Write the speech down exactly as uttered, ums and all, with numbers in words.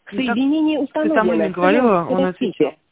Соединение установлено. Ты со мной не говорила, у нас